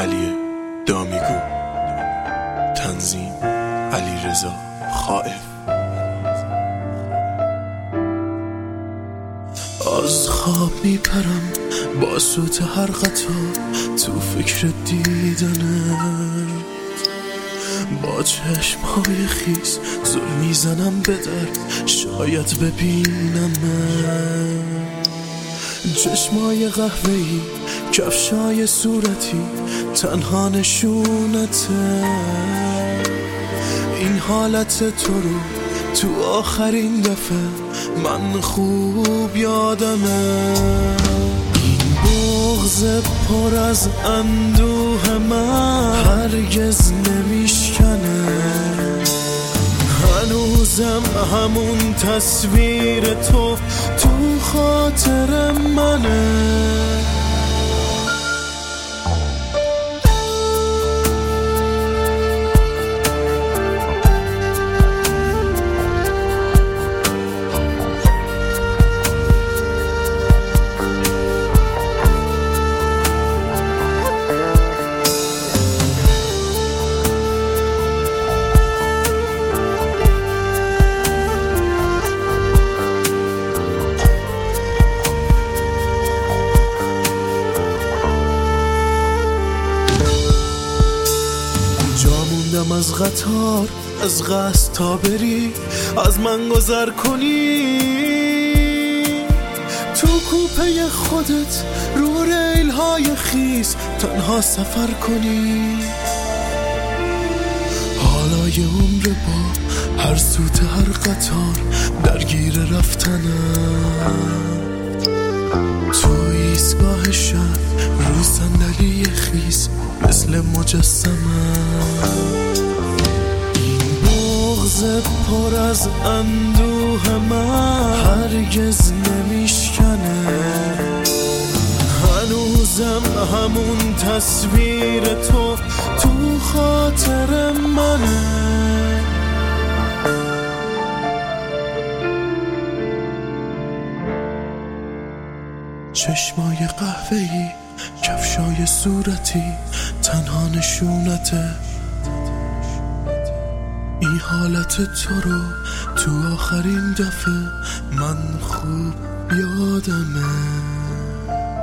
علی دامیگو، تنظیم علیرضا خائف. از خواب میپرم با صوت هر قطار تو فکر دیدنت، با چشمهای خیس زل میزنم به در شاید ببینمت. چشمای قهوه‌ای، کفشای صورتی، تنها نشونته. این حالت تو رو تو آخرین دفعه من خوب یادمه. این بغض پر از اندوه من هرگز نمیشکنه. هنوزم همون تصویر تو خاطر منه. از قطار، از قصد تا بری، از من گذر کنی. تو کوپه خودت رو ریل های خیس تنها سفر کنی. حالا یه عمر با هر سوت هر قطار درگیر رفتنم. تو ایستگاه شهر رو صندلی خیس مثل مجسمم. پر از اندوه من هرگز نمیشکنه. هنوزم همون تصویر تو خاطر منه. چشمای قهوه‌ای، کفشای صورتی، تنها نشونته. این حالت تو رو تو آخرین دفعه من خوب یادمه.